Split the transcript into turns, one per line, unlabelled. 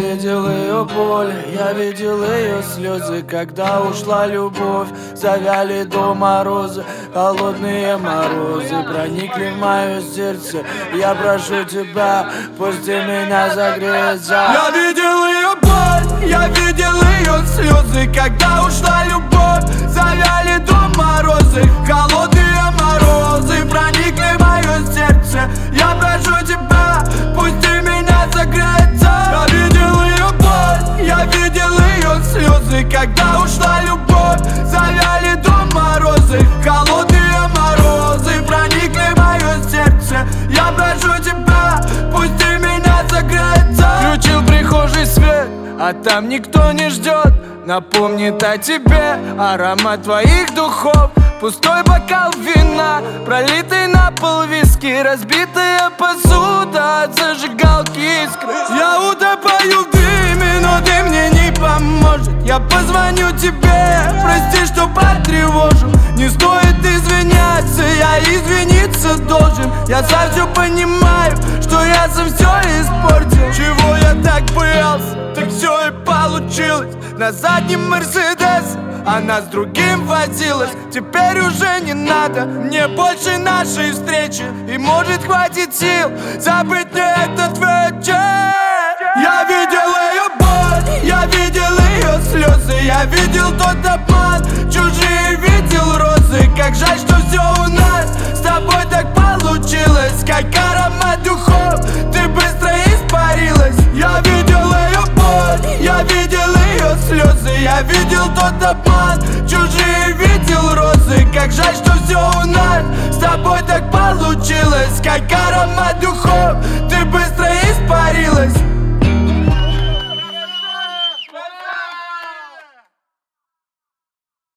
видел ее боль, я видел ее слезы, когда ушла любовь. Завяли до мороза, холодные морозы проникли в мое сердце. Я прошу тебя, пусти меня согреться. Я видел ее боль, я видел ее слезы, когда ушла любовь. Завяли до морозы, холодные морозы проникли в мое сердце. Я прошу тебя, пусти меня согреться. Я видел ее боль, я видел ее слезы, когда ушла любовь. Завяли до морозы, холодные морозы проникли в мое сердце. Я прошу тебя, пусти меня согреться. Включил прихожий свет, а там никто не ждет. Напомнит о тебе аромат твоих духов. Пустой бокал вина, пролитый на пол виски, разбитая посуда от зажигалки искры. Я утопаю в дыме, но ты мне не поможет. Я позвоню тебе, прости, что потревожил. Не стоит извиняться, я извиниться должен. Я сам все понимаю, что я сам все испортил. Чего я так боялся, так все и получилось. На заднем Мерседес она с другим возилась. Теперь уже не надо мне больше нашей встречи. И может хватит сил забыть мне этот вечер. Я видел ее боль, я видел ее слезы, я видел тот обман, чужие видел розы. Как жаль, что все у нас с тобой так получилось. Как аромат духов, ты быстро испарилась. Я видел ее боль, я видел ее слезы, я видел тот обман, чужие видел розы. Как жаль, что все у нас с тобой так получилось. Как аромат духов, ты